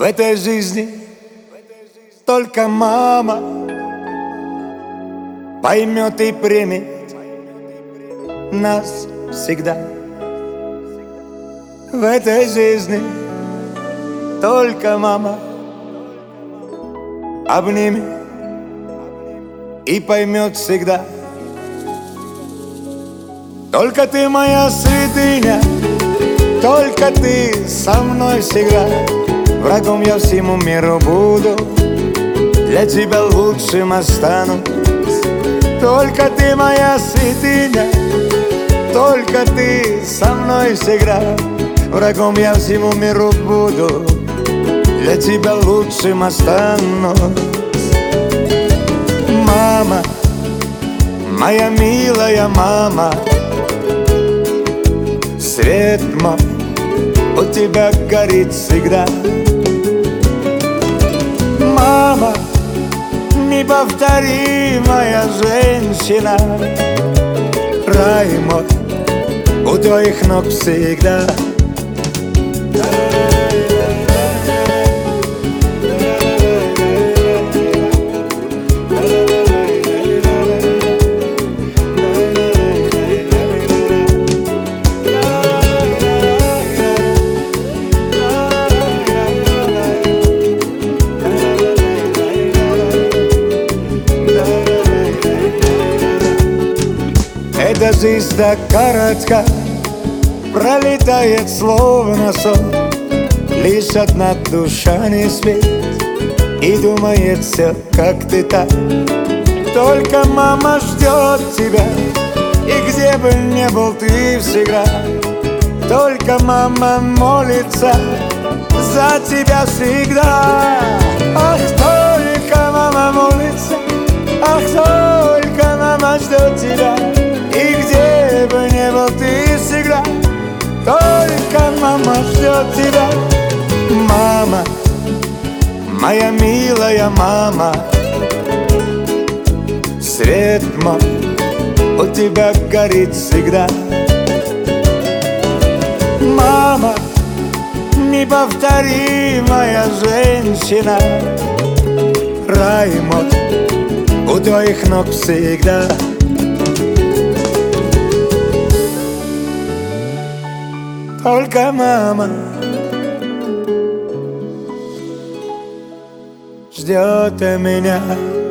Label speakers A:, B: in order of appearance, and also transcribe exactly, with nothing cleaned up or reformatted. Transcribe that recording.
A: этой жизни только мама поймет и примет нас всегда. В этой жизни только мама обнимет и поймет всегда. Только ты моя святыня, только ты со мной всегда. Врагом я всему миру буду, для тебя лучшим останусь. Только ты моя святыня, только ты со мной всегда. Врагом я всему миру буду, для тебя лучшим останусь. Мама, моя милая мама, свет мой у тебя горит всегда. Мама, неповторимая женщина, рай мой у твоих ног всегда. Эта жизнь так коротка, пролетает словно сон. Лишь одна душа не спит и думает все, как ты так. Только мама ждет тебя, и где бы ни был ты всегда. Только мама молится за тебя всегда. Ах, только мама молится, ах, только мама ждет тебя. И где бы ни был ты всегда, только мама ждет тебя. Мама, моя милая мама, свет мой у тебя горит всегда. Мама, неповторимая женщина, рай мой у твоих ног всегда. Только мама ждет меня.